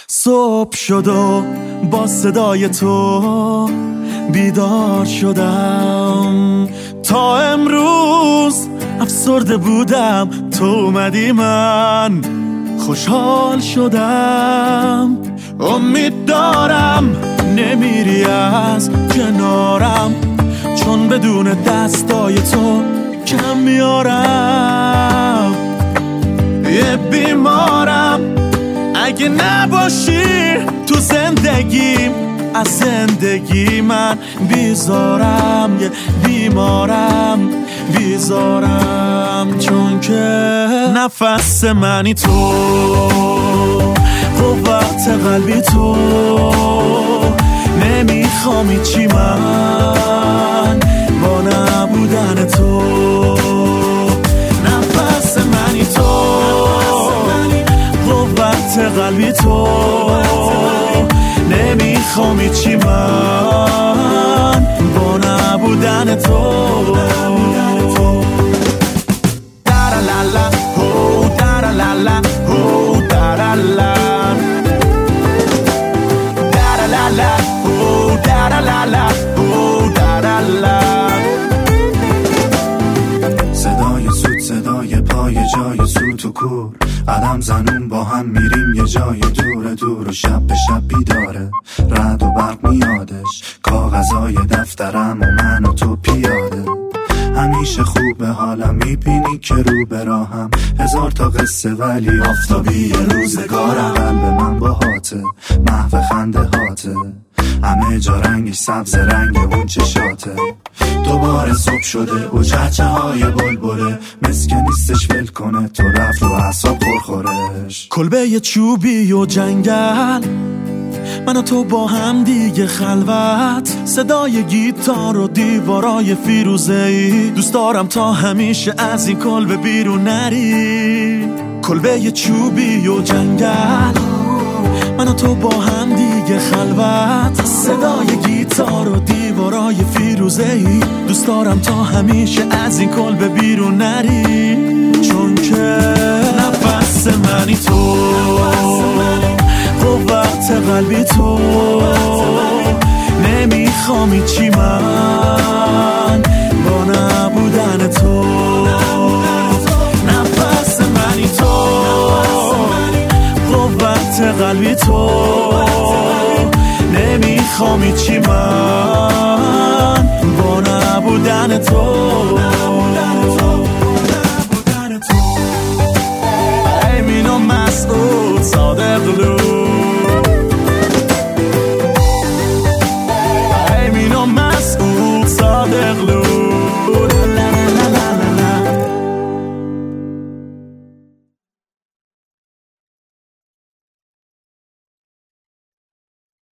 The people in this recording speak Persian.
صبح شد و با صدای تو بیدار شدم. تا امروز افسرده بودم، تو اومدی من خوشحال شدم. امید دارم نمیری از کنارم، چون بدون دستای تو کم میارم. یه بیمارم اگه نباشی تو زندگیم، از زندگی من بیزارم. یه بیمارم بیزارم، چون که نفس منی تو، قوت قلبی تو، نمیخوام چی من با نبودن تو. نفس منی تو، قوت قلبی تو، نمیخوام چی من با نبودن تو. درالالا هو درالالا هو درالالا درالالا هو درالالا هو درالالا. صدای سود، صدای پای جای سوت و کور، قدم زنون با هم میریم یه جای دور دور، و شب به شب بیداره رعد و برق میادش، کاغذای دفترم و من و تو پیاده. همیشه خوبه حالم، میبینی که رو به راهم، هزار تا قصه ولی آفتابی روزگارم. قلب من با هاته، محو خنده هاته، همه جا رنگش سبز رنگ اون چشاته. دوباره صبح شده و چهچه های بلبله، مسکه نیستش ول کنه تو رفت و اعصاب پرخورش. کلبه چوبی و جنگل، من و تو با هم دیگه خلوت، صدای گیتار و دیوارای فیروزه‌ای، دوست دارم تا همیشه از این کلبه بیرون نری. کلبه چوبی و جنگل، من و تو با هم دیگه خلوت، صدای گیتار و دیوارای فیروزه‌ای، دوست دارم تا همیشه از این کلبه بیرون نری. چون که نفس منی تو، قوت قلبی تو، نمیخوام چی من با نبودن تو. نفس منی تو، قوت قلبی تو، نمیخوام چی من با نبودن تو. امین و مسعود صادقلو، امین و مسعود صادقلو.